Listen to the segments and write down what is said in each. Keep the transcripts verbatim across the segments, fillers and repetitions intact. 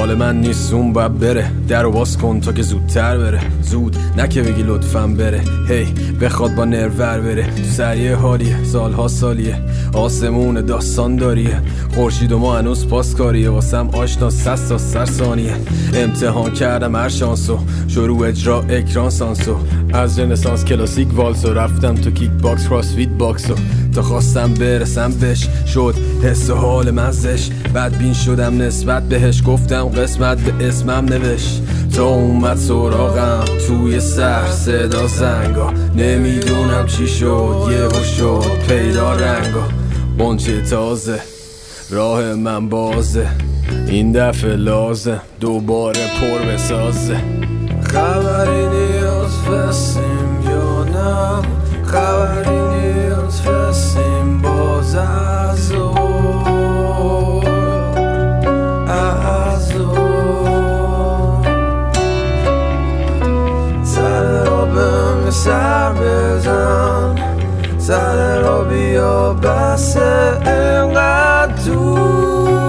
مال من نیست اون باید بره. در باز کن تا که زودتر بره. زود نه که بگی لطفاً بره. هی بخواد با نرور بره. تو سریع حالیه سالها سالیه. آسمون داستان داریه. خورشید و ما هنوز پاسکاریه. واسم آشنا سست تا سر ثانیه. امتحان کردم هر شانسو. شروع اجرا اکران سانسو. از رنسانس کلاسیک والسو رفتم تو کیک باکس کراسفیت باکسو. تا خواستم برسم بهش شد حس و حال مزش. بدبین شدم نسبت بهش. گفتم قسمت به اسمم نوشت. تا اومد سراغم توی سر صدا زنگا. نمیدونم چی شد یهو شد پیدا رنگا. بنچه تازه راه من بازه. این دفعه لازم دوباره پر بسازه. خبری نیاز فستیم یا نه. خبری نیاز فستیم باز از او از او. سر را به سر بزن. سر را بیا بس اینقدر دور.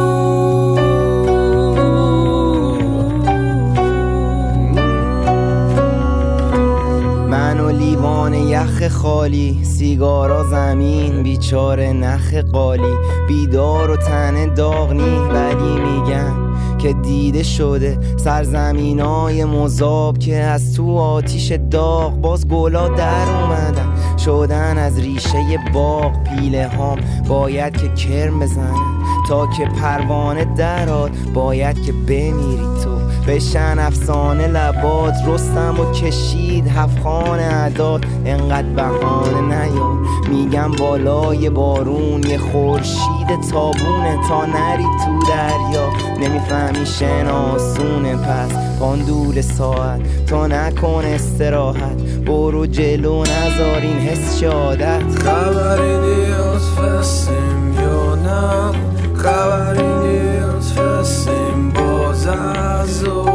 لیوان یخ خالی سیگارا زمین بیچاره نخ قالی. بیدار و تن داغنی ولی میگن که دیده شده سرزمینای مذاب که از تو آتیش داغ باز گلا در اومدن شدن از ریشه باغ. پیله هام باید که کرم بزنن تا که پروانه دراد. باید که بمیری تو بشن افسانه لبات. رستم و کشید هفخان عداد. انقدر بهانه نیار میگم بالای بارون یه خورشید تابونه تا نری تو دریا. نمیفهمی شناسونه پس پاندول ساعت تا نکن استراحت. برو جلو نذار این حس عادت. خبری نیاز فستیم یا نه. خبری نیاز فستیم باز از او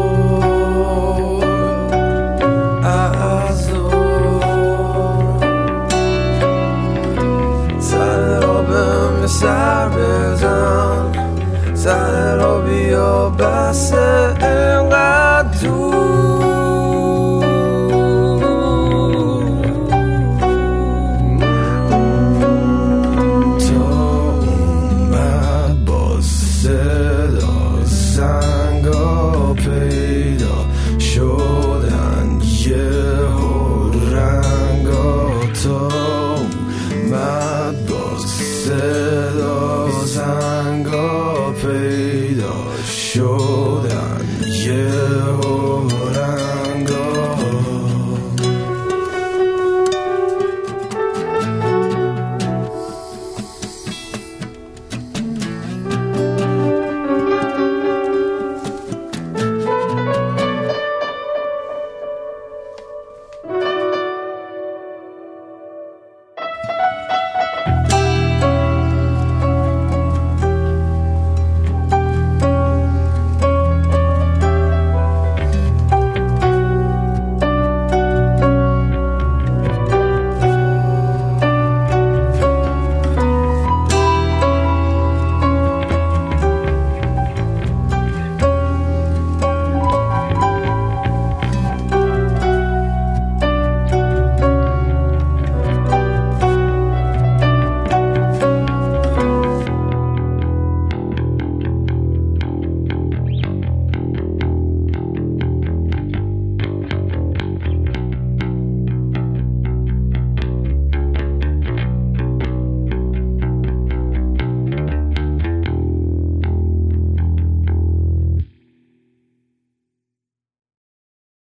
از او. سر را به سر بزن. سر را بیا بس